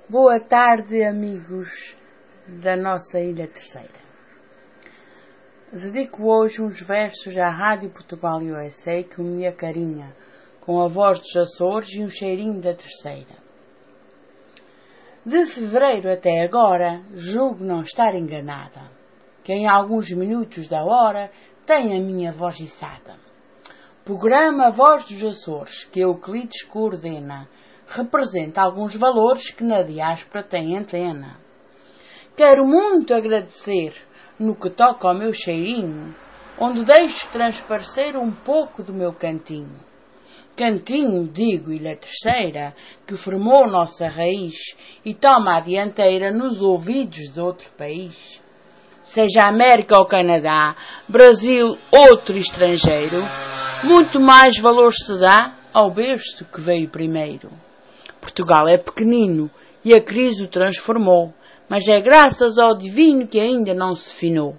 Boa tarde, amigos da nossa Ilha Terceira. Dedico hoje uns versos à Rádio Portugal USA com minha carinha, com a voz dos Açores e um cheirinho da Terceira. De fevereiro até agora, julgo não estar enganada, que em alguns minutos da hora tem a minha voz içada. Programa Voz dos Açores, que Euclides coordena, representa alguns valores que na diáspora tem antena. Quero muito agradecer no que toca ao meu cheirinho, onde deixo transparecer um pouco do meu cantinho. Cantinho, digo, Ilha Terceira, que formou nossa raiz e toma a dianteira nos ouvidos de outro país. Seja América ou Canadá, Brasil, outro estrangeiro, muito mais valor se dá ao berço que veio primeiro. Portugal é pequenino e a crise o transformou, mas é graças ao divino que ainda não se finou.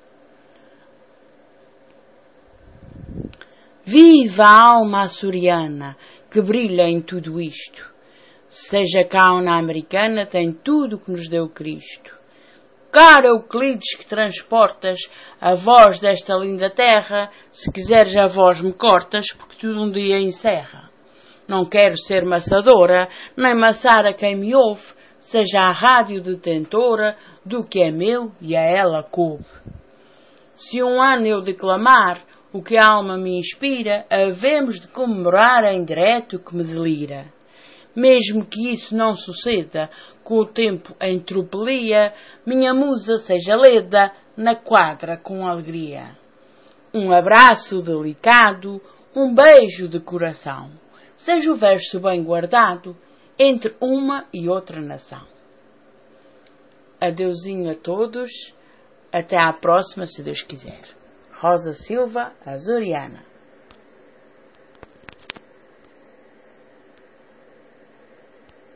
Viva a alma açoriana que brilha em tudo isto. Seja cá ou na americana, tem tudo o que nos deu Cristo. Caro Euclides que transportas a voz desta linda terra, se quiseres a voz me cortas, porque tudo um dia encerra. Não quero ser maçadora, nem maçar a quem me ouve, seja a rádio detentora do que é meu e a ela coube. Se um ano eu declamar o que a alma me inspira, havemos de comemorar em direto o que me delira. Mesmo que isso não suceda, com o tempo em tropelia, minha musa seja leda na quadra com alegria. Um abraço delicado, um beijo de coração, seja o verso bem guardado entre uma e outra nação. Adeusinho a todos, até à próxima, se Deus quiser. Rosa Silva, Açoriana.